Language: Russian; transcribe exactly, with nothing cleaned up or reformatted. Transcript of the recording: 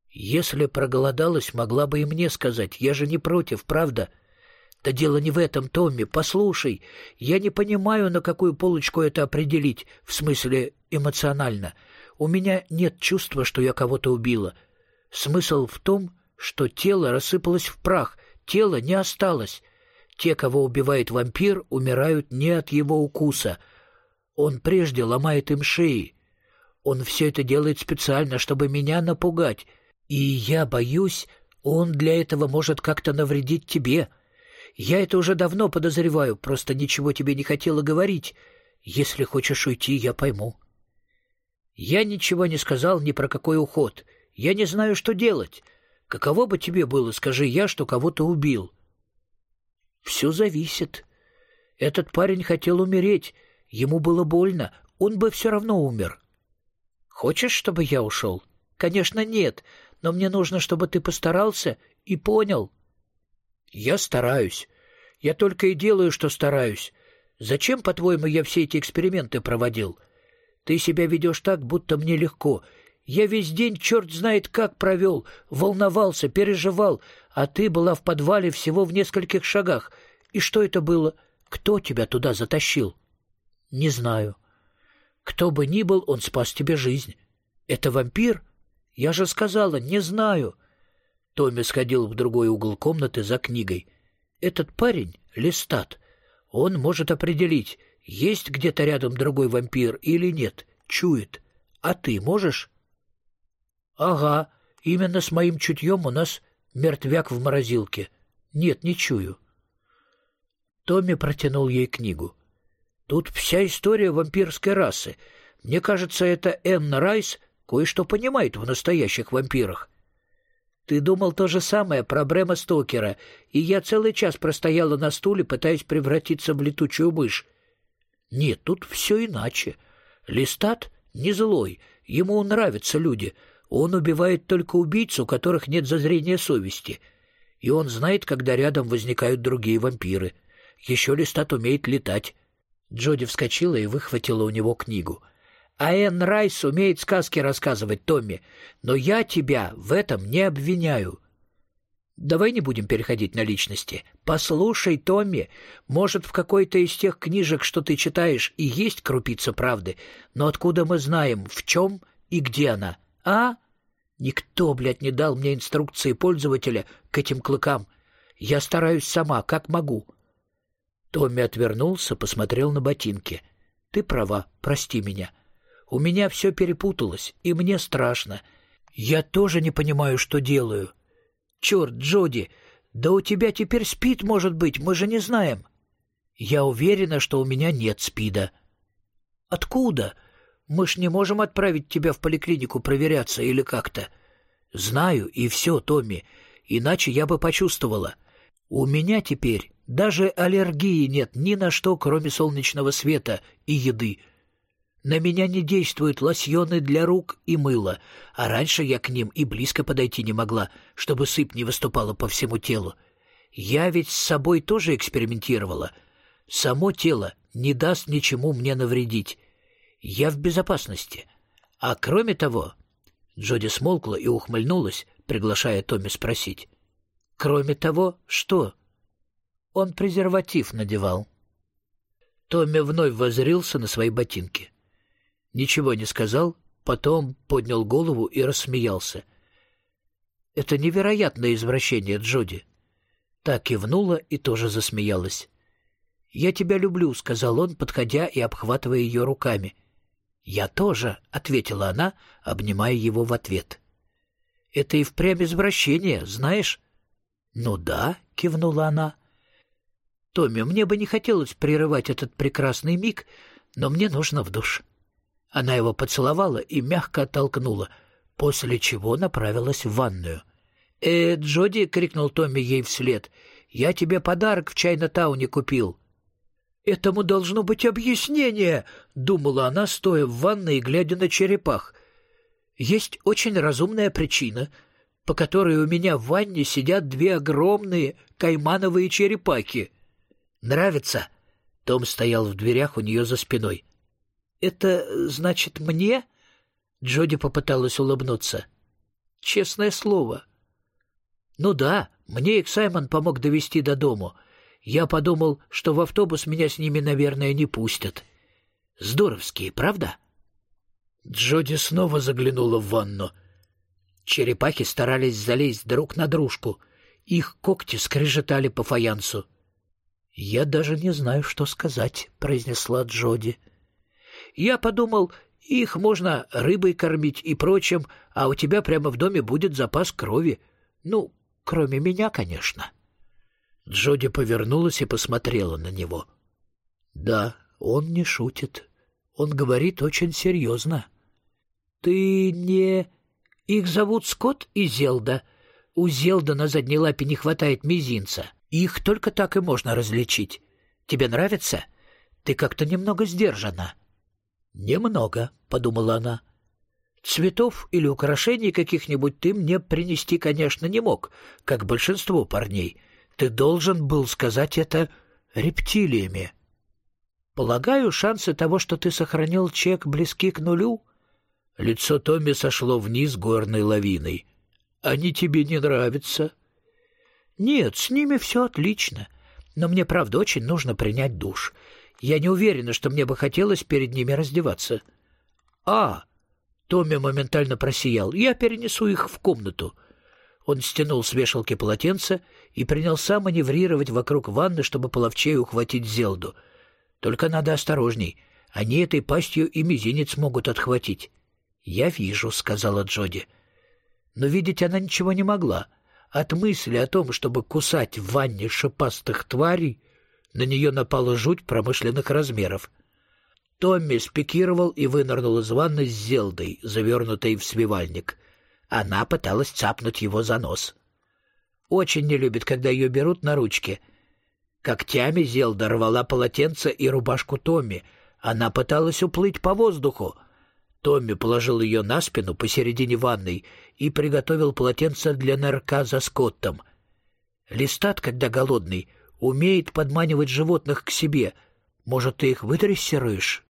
Если проголодалась, могла бы и мне сказать. Я же не против, правда? Да дело не в этом, Томми. Послушай, я не понимаю, на какую полочку это определить, в смысле эмоционально. У меня нет чувства, что я кого-то убила. Смысл в том, что тело рассыпалось в прах, тело не осталось. Те, кого убивает вампир, умирают не от его укуса. Он прежде ломает им шеи. Он все это делает специально, чтобы меня напугать. И я боюсь, он для этого может как-то навредить тебе. Я это уже давно подозреваю, просто ничего тебе не хотела говорить. Если хочешь уйти, я пойму. Я ничего не сказал ни про какой уход. Я не знаю, что делать. Каково бы тебе было, скажи я, что кого-то убил? Все зависит. Этот парень хотел умереть. Ему было больно. Он бы все равно умер. Хочешь, чтобы я ушел? Конечно, нет. Но мне нужно, чтобы ты постарался и понял. Я стараюсь. Я только и делаю, что стараюсь. Зачем, по-твоему, я все эти эксперименты проводил? Ты себя ведешь так, будто мне легко. Я весь день черт знает как провел, волновался, переживал, а ты была в подвале всего в нескольких шагах. И что это было? Кто тебя туда затащил? Не знаю. Кто бы ни был, он спас тебе жизнь. Это вампир? Я же сказала, не знаю. Томми сходил в другой угол комнаты за книгой. Этот парень — Лестат. Он может определить, есть где-то рядом другой вампир или нет. Чует. А ты можешь? Ага, именно с моим чутьем у нас мертвяк в морозилке. Нет, не чую. Томми протянул ей книгу. Тут вся история вампирской расы. Мне кажется, это Энн Райс кое-что понимает в настоящих вампирах. Ты думал то же самое про Брэма Стокера, и я целый час простояла на стуле, пытаясь превратиться в летучую мышь. Нет, тут все иначе. Лестат не злой, ему нравятся люди. Он убивает только убийц, у которых нет зазрения совести. И он знает, когда рядом возникают другие вампиры. Еще Лестат умеет летать. Джоди вскочила и выхватила у него книгу. А Энн Райс умеет сказки рассказывать, Томми, но я тебя в этом не обвиняю. Давай не будем переходить на личности. Послушай, Томми, может, в какой-то из тех книжек, что ты читаешь, и есть крупица правды, но откуда мы знаем, в чем и где она, а? Никто, блядь, не дал мне инструкции пользователя к этим клыкам. Я стараюсь сама, как могу. Томми отвернулся, посмотрел на ботинки. Ты права, прости меня. У меня все перепуталось, и мне страшно. Я тоже не понимаю, что делаю. Черт, Джоди, да у тебя теперь СПИД, может быть, мы же не знаем. Я уверена, что у меня нет СПИДа. Откуда? Мы ж не можем отправить тебя в поликлинику проверяться или как-то. Знаю, и все, Томми, иначе я бы почувствовала. У меня теперь даже аллергии нет ни на что, кроме солнечного света и еды. На меня не действуют лосьоны для рук и мыло, а раньше я к ним и близко подойти не могла, чтобы сыпь не выступала по всему телу. Я ведь с собой тоже экспериментировала. Само тело не даст ничему мне навредить. Я в безопасности. А кроме того... Джоди смолкла и ухмыльнулась, приглашая Томми спросить. Кроме того, что? Он презерватив надевал. Томми вновь воззрился на свои ботинки. Ничего не сказал, потом поднял голову и рассмеялся. «Это невероятное извращение, Джоди». Та кивнула и тоже засмеялась. «Я тебя люблю», — сказал он, подходя и обхватывая ее руками. «Я тоже», — ответила она, обнимая его в ответ. «Это и впрямь извращение, знаешь?» «Ну да», — кивнула она. «Томми, мне бы не хотелось прерывать этот прекрасный миг, но мне нужно в душ». Она его поцеловала и мягко оттолкнула, после чего направилась в ванную. «Э, Джоди!» — крикнул Томми ей вслед. «Я тебе подарок в Чайна-тауне купил». «Этому должно быть объяснение!» — думала она, стоя в ванной и глядя на черепах. «Есть очень разумная причина, по которой у меня в ванне сидят две огромные каймановые черепахи». «Нравится?» — Том стоял в дверях у нее за спиной. «Это значит мне?» — Джоди попыталась улыбнуться. честное слово. Ну да, мне их Саймон помог довести до дому. Я подумал, что в автобус меня с ними, наверное, не пустят. Здоровские, правда? Джоди снова заглянула в ванну. Черепахи старались залезть друг на дружку. Их когти скрежетали по фаянсу. «Я даже не знаю, что сказать», — произнесла Джоди. «Я подумал, их можно рыбой кормить и прочим, а у тебя прямо в доме будет запас крови. Ну, кроме меня, конечно». Джоди повернулась и посмотрела на него. «Да, он не шутит. Он говорит очень серьезно». «Ты не... Их зовут Скотт и Зелда. У Зелда на задней лапе не хватает мизинца. Их только так и можно различить. Тебе нравится? Ты как-то немного сдержана». «Немного», — подумала она. «Цветов или украшений каких-нибудь ты мне принести, конечно, не мог, как большинство парней. Ты должен был сказать это рептилиями. Полагаю, шансы того, что ты сохранил чек, близки к нулю». Лицо Томми сошло вниз горной лавиной. «Они тебе не нравятся?» «Нет, с ними все отлично. Но мне, правда, очень нужно принять душ. Я не уверена, что мне бы хотелось перед ними раздеваться». «А!» — Томми моментально просиял. «Я перенесу их в комнату». Он стянул с вешалки полотенце и принялся маневрировать вокруг ванны, чтобы половчее ухватить Зелду. «Только надо осторожней. Они этой пастью и мизинец могут отхватить». «Я вижу», — сказала Джоди. Но видеть она ничего не могла. От мысли о том, чтобы кусать в ванне шипастых тварей, на нее напала жуть промышленных размеров. Томми спикировал и вынырнул из ванны с Зелдой, завернутой в свивальник. Она пыталась цапнуть его за нос. Очень не любит, когда ее берут на ручки. Когтями Зелда рвала полотенце и рубашку Томми. Она пыталась уплыть по воздуху. Томми положил ее на спину посередине ванной и приготовил полотенце для нырка за Скоттом. Листат, когда голодный, умеет подманивать животных к себе. Может, ты их выдрессируешь?